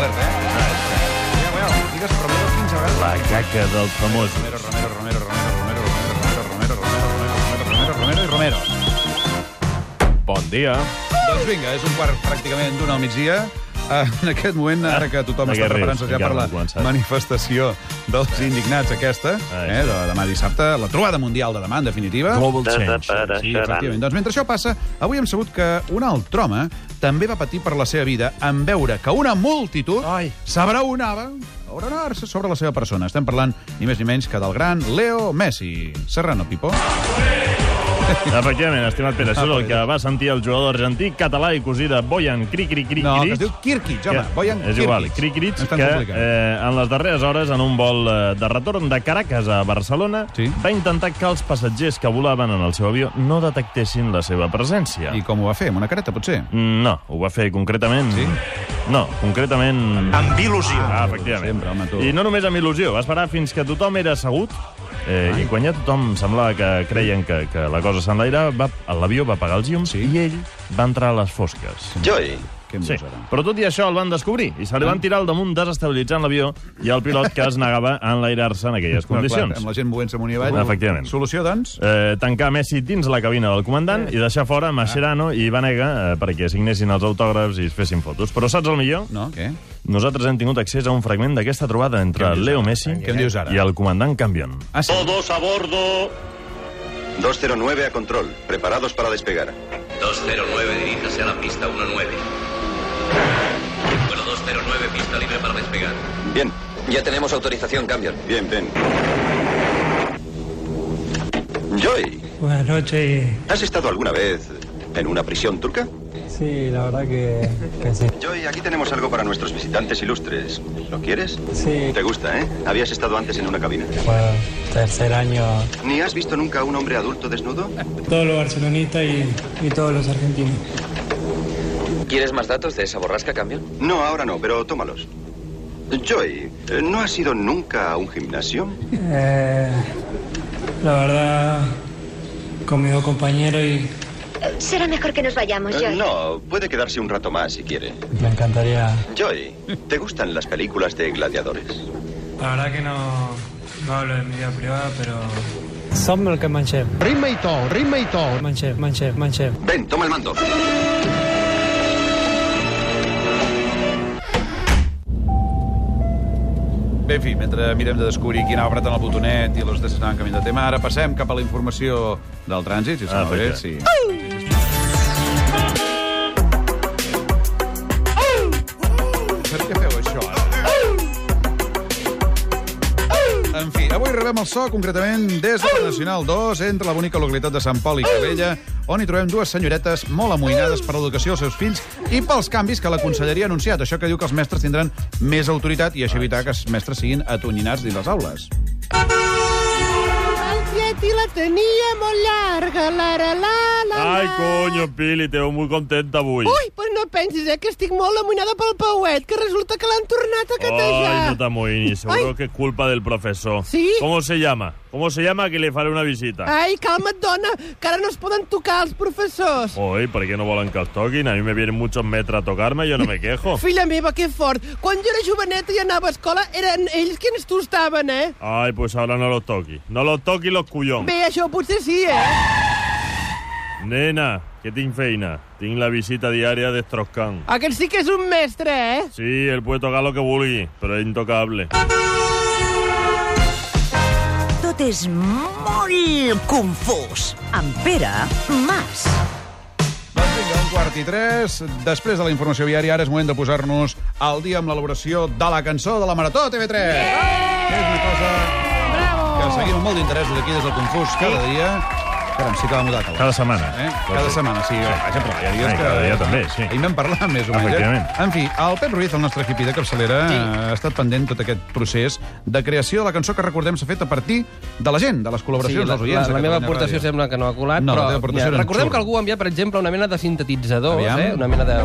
alerta, Digues Romero 15 vegades. La caca dels famosos. Romero. Bon dia. Doncs vinga, és un quart pràcticament d'una al migdia. En aquest moment, ara que tothom està preparant-se ja per la manifestació dels indignats aquesta, de demà dissabte, la trobada mundial de demà, en definitiva. Global Change. Sí, efectivament. Doncs mentre això passa, avui hem sabut que un altre home també va patir per la seva vida en veure que una multitud s'abraonava sobre la seva persona. Estem parlant ni més ni menys que del gran Leo Messi. Serrano, Pipo. Efectivament, estimat Pere, això és el que va sentir el jugador argentí, català i cosí de Bojan Krkić. No, que es diu Kirkic, home. Bojan Krkić. És igual, Krkić, que en les darreres hores, en un vol de retorn de Caracas a Barcelona, va intentar que els passatgers que volaven en el seu avió no detectessin la seva presència. I com ho va fer? Amb una careta, potser? No, ho va fer concretament... Sí? No, concretament... Amb il·lusió. Efectivament. Sempre, home, tu. I no només amb il·lusió, va esperar fins que tothom era assegut. I quan ja tothom semblava que creien que la cosa s'enlairava, l'avió va apagar els llums i ell va entrar a les fosques. Joy. Sí, però tot i això el van descobrir i se li van tirar al damunt desestabilitzant l'avió i el pilot que es negava a enlairar-se en aquelles condicions. Clar, amb la gent movent-se amunt i avall. Efectivament. Solució, doncs? Tancar Messi dins la cabina del comandant i deixar fora Mascherano i Vanega perquè signessin els autògrafs i es fessin fotos. Però saps el millor? No, què? Nosaltres hem tingut accés a un fragment d'aquesta trobada entre Leo Messi i el comandant Cambion. Todos a bordo. 209 a control, preparados para despegar. 209, diríjase a la pista 19. Bueno, 209, pista libre para despegar. Bien. Ya tenemos autorización, Cambion. Bien, ven. Joy. Buenas noches. ¿Has estado alguna vez en una prisión turca? Sí, la verdad que sí. Joy, aquí tenemos algo para nuestros visitantes ilustres. ¿Lo quieres? Sí. ¿Te gusta, ¿Habías estado antes en una cabina? Bueno, tercer año. ¿Ni has visto nunca a un hombre adulto desnudo? Todos los barcelonistas y todos los argentinos. ¿Quieres más datos de esa borrasca, Cambion? No, ahora no, pero tómalos. Joy, ¿no has ido nunca a un gimnasio? La verdad, con mis dos compañeros y... Será mejor que nos vayamos, Joy. No, puede quedarse un rato más si quiere. Me encantaría... Joy, ¿te gustan las películas de gladiadores? La verdad que no hablo de mi vida privada, pero... Som el que mengem. Ritme i to. Mengem. Ven, toma el mando. Bé, en fi, mentre mirem de descobrir qui anava apretant el botonet i els anaven canviant de tema, ara passem cap a la informació del trànsit, si us sembla bé. Sí. Per què feu això, ara? En fi, avui rebem el so, concretament, des de la Nacional 2, entre la bonica localitat de Sant Pol i Calella, on hi trobem dues senyoretes molt amoïnades per l'educació dels seus fills i pels canvis que la Conselleria ha anunciat. Això que diu que els mestres tindran més autoritat i així evitar que els mestres siguin atonyinats dins les aules. El Pieti la tenia molt llarga, la. Ai, coño, Pili, te veu molt contenta avui. Ui, pues no pensis, que estic molt amoïnada pel Pauet, que resulta que l'han tornat a catejar. Ay, no t'amoïnis, seguro que es culpa del profesor. ¿Sí? ¿Cómo se llama? ¿Cómo se llama que le faré una visita? Ai, calma't, dona, que ara no es poden tocar els professors. Oi, ¿por qué no volen que els toquin? A mi me vienen muchos metros a tocarme, yo no me quejo. Filla meva, que fort. Quan jo era joveneta i anava a escola, eren ells qui ens tostaven, Ai, pues ahora no los toqui. No los toqui los collons. Bé, això potser sí, Nena, que tinc feina. Tinc la visita diària d'Estroscan. Aquest sí que és un mestre, Sí, él puede tocar lo que vulgui, però és intocable. Tot és molt confús. Amb Pere Mas. Doncs vinga, 2:45. Després de la informació viària, ara és moment de posar-nos al dia amb l'elaboració de la cançó de la Marató TV3. És una cosa que seguim amb molt d'interès d'aquí des del Confús cada dia. Caram, sí que va mudar. Cada setmana. Cada setmana, sí. Vaja, però hi ha dies que... Cada dia també, sí. Ahir vam parlar més o menys. Efectivament. En fi, el Pep Ruiz, el nostre hippie de capçalera, ha estat pendent tot aquest procés de creació de la cançó que recordem s'ha fet a partir de la gent, de les col·laboracions dels oients. La meva aportació sembla que no ha colat, no, però recordem que algú ha enviat, per exemple, una mena de sintetitzador, una mena de...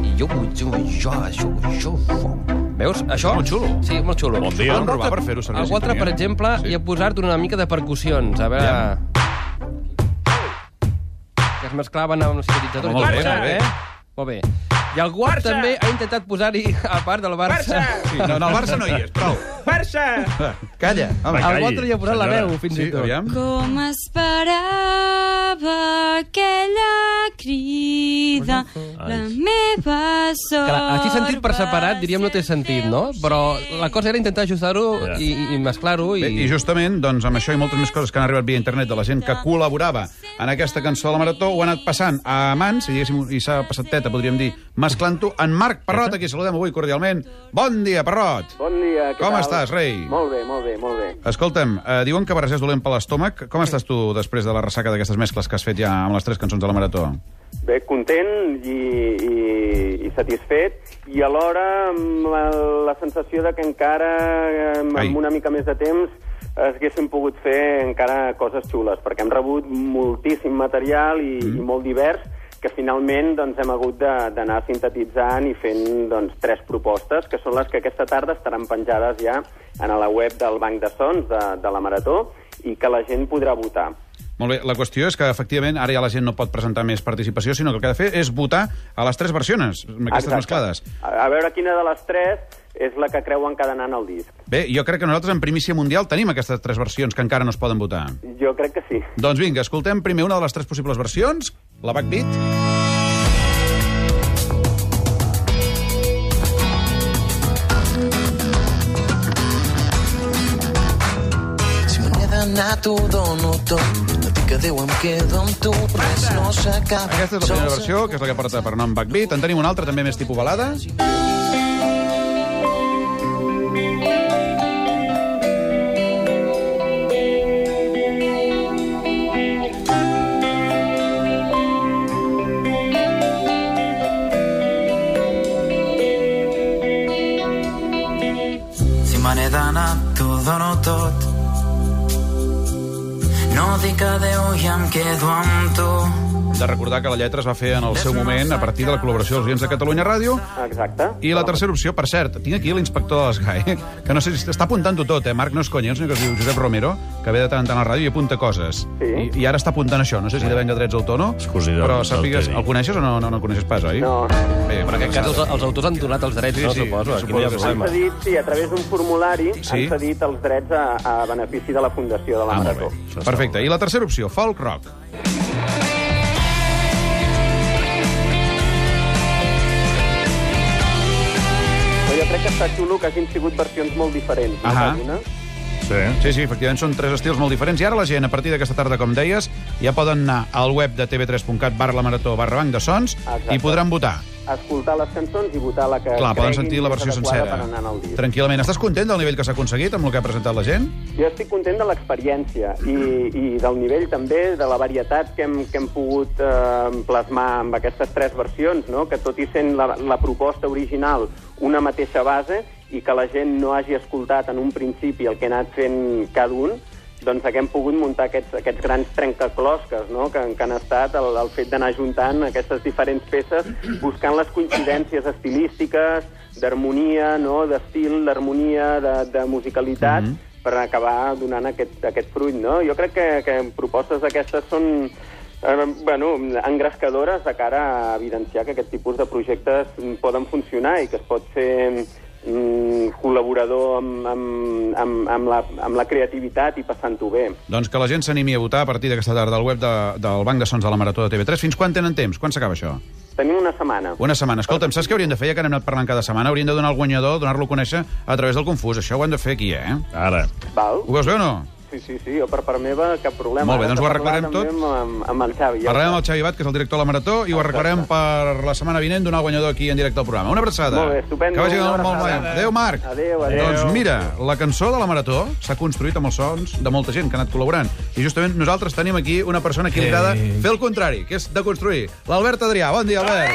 Veus? Això? Molt xulo. Sí, molt xulo. Bon dia. Vam robar per fer-ho servir. Algú altre, per exemple, hi ha posat una mica de percussions. A veure... Que es mesclaven amb el sintetitzador. Molt bé, molt bé. Molt bé. I algú també ha intentat posar-hi, a part del Barça... Sí, no, el Barça no hi és, prou. Barça! Calla. Home, Algú altre hi ha posat la veu, fins i tot. Aviam. Com esperava aquella crida, la meva sort... Clar, així sentit per separat, diríem, no té sentit, no? Però la cosa era intentar ajustar-ho i mesclar-ho. I justament, doncs, amb això i moltes més coses que han arribat via internet de la gent que col·laborava en aquesta cançó de la Marató, ho ha anat passant a mans, i s'ha passat teta, podríem dir, mesclant-ho. En Marc Parrot, aquí saludem avui cordialment. Bon dia, Parrot. Bon dia, què Com tal? estàs, rei? Molt bé, molt bé, molt bé. Escolta'm, diuen que barrejar és dolent per l'estómac. Com estàs tu després de la ressaca d'aquestes mescles que has fet ja amb les 3 cançons de la Marató? Bé, content i satisfet, i alhora amb la sensació de que encara, amb una mica més de temps, haguéssim pogut fer encara coses xules, perquè hem rebut moltíssim material i molt divers, que finalment doncs, hem hagut d'anar sintetitzant i fent doncs, 3 propostes, que són les que aquesta tarda estaran penjades ja a la web del Banc de Sons de la Marató i que la gent podrà votar. Molt bé, la qüestió és que, efectivament, ara ja la gent no pot presentar més participació, sinó que el que ha de fer és votar a les 3 versions, aquestes mesclades. A veure quina de les 3 és la que creuen que ha d'anar en el disc. Bé, jo crec que nosaltres en primícia mundial tenim aquestes 3 versions que encara no es poden votar. Jo crec que sí. Doncs vinga, escoltem primer una de les 3 possibles versions, la Backbeat. Si me n'he d'anar, t'ho dono tot. No dic adéu, em quedo amb tu, res no s'acaba. Aquesta és la primera versió, que és la que porta per nom Backbeat. En tenim una altra, també més tipus balada. Me n'he d'anar, t'ho dono tot. No dic adéu i em quedo amb tu. De recordar que la lletra es va fer en el seu moment a partir de la col·laboració dels oients de Catalunya Ràdio. Exacte. I la tercera opció, per cert, tinc aquí l'inspector de l'Esgai, que no sé si està apuntant-ho tot, Marc, no és conya, un senyor que es diu Josep Romero, que ve de tant en tant a la ràdio i apunta coses. Sí. I ara està apuntant això, no sé si devenga drets d'autor o no, però sàpigues, el coneixes o no el coneixes pas, oi? No. Bé, però en aquest cas els autors han donat els drets, no, suposo. Aquí no hi ha problema. Han cedit, sí, a través d'un formulari, han cedit els drets a benefici de la Fundació de la Marató. Perfecte. I la tercera opció, folk rock. Jo crec que està xulo que hagin sigut versions molt diferents. Sí, efectivament, són 3 estils molt diferents. I ara la gent, a partir d'aquesta tarda, com deies, ja poden anar al web de tv3.cat/lamarató/banc de sons i podran votar. Escoltar les cançons i votar la que clar, poden sentir la versió sencera. Tranquil·lament. Estàs content del nivell que s'ha aconseguit amb el que ha presentat la gent? Jo estic content de l'experiència i del nivell també, de la varietat que hem pogut plasmar amb aquestes 3 versions, no? Que tot i sent la proposta original una mateixa base i que la gent no hagi escoltat en un principi el que ha anat fent cada un, doncs hem pogut muntar aquests grans trencaclosques, no? que han estat el fet d'anar juntant aquestes diferents peces, buscant les coincidències estilístiques, d'harmonia, no? D'estil, d'harmonia, de musicalitat, per acabar donant aquest fruit. No? Jo crec que propostes d'aquestes són engrescadores de cara a evidenciar que aquest tipus de projectes poden funcionar i que es pot ser col·laborador amb la creativitat i passant-ho bé. Doncs que la gent s'animi a votar a partir d'aquesta tarda al web del Banc de Sons de la Marató de TV3. Fins quan tenen temps? Quan s'acaba això? Tenim una setmana. Una setmana. Escolta'm, saps què hauríem de fer, ja que anem anat parlant cada setmana? Hauríem de donar al guanyador, donar-lo a conèixer a través del Confús. Això ho hem de fer aquí, Ara. Val. Ho veus bé o no? Sí, jo per part meva cap problema. Molt bé, doncs ho arreglarem tot. Amb el Xavi. Parlarem amb el Xavi Bat, que és el director de la Marató, i ho arreglarem per la setmana vinent donar el guanyador aquí en directe al programa. Una abraçada. Molt bé, estupendo. Que vagi molt bé. Adéu, Marc. Adéu. Doncs mira, la cançó de la Marató s'ha construït amb els sons de molta gent que ha anat col·laborant. I justament nosaltres tenim aquí una persona equilibrada fer el contrari, que és de construir. L'Albert Adrià. Bon dia, Albert.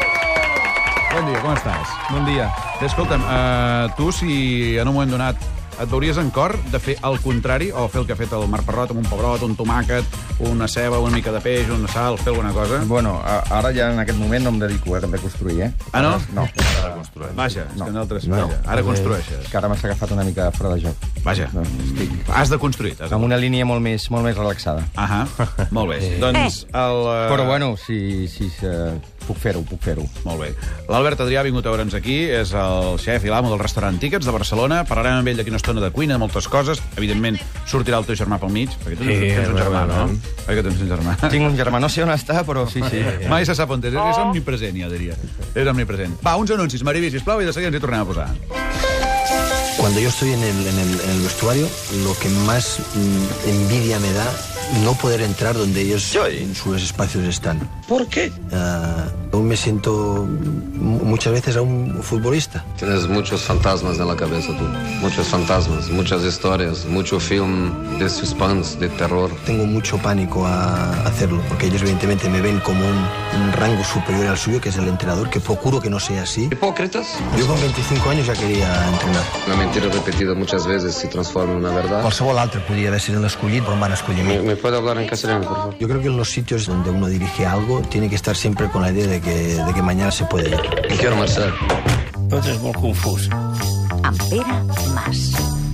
Bon dia, com estàs? Bon dia. Bé, escolta'm, tu, si en un moment donat et veuries en cor de fer el contrari o fer el que ha fet el Marc Parrot amb un pebrot, un tomàquet, una ceba, una mica de peix, una sal, fer alguna cosa? Bueno, ara ja en aquest moment no em dedico a construir, Ah, no? No. Vaja, és que nosaltres... Ara construeixes. Que ara m'has agafat una mica fora de joc. Vaja, has de construir. Amb una línia molt més relaxada. Ahà, molt bé. Doncs el... Però bueno, si Puc fer-ho. Molt bé. L'Albert Adrià ha vingut a veure'ns aquí, és el xef i l'amo del restaurant Tickets de Barcelona. Parlarem amb ell d'aquí una estona de cuina, de moltes coses. Evidentment, sortirà el teu germà pel mig, perquè tu tens un germà, no? Oi que tens un germà? Tinc un germà, no sé on està, però sí. Mai se sap on és omnipresent, ja diria. És omnipresent. Va, uns anuncis, Mariví, sisplau, i de seguida ens hi tornem a posar. Cuando yo estoy en el vestuario, lo que más envidia me da no poder entrar donde ellos en sus espacios están. ¿Por qué? Aún me siento muchas veces a un futbolista. Tienes muchos fantasmas en la cabeza tú. Muchos fantasmas, muchas historias, mucho film de suspense, de terror. Tengo mucho pánico a hacerlo, porque ellos evidentemente me ven como un rango superior al suyo, que es el entrenador, que procuro que no sea así. ¿Hipócritas? Yo con 25 años ya quería entrenar. La mentira repetida muchas veces se transforma en una verdad. Qualsevol altre podria haver sido l'escollit, però em van escollir a mi. ¿Me puede hablar en castellano, por favor? Yo creo que en los sitios donde uno dirige algo tiene que estar siempre con la idea de que mañana se puede ir. Quiero marxar. Tot és molt confús. Amb Pere Mas.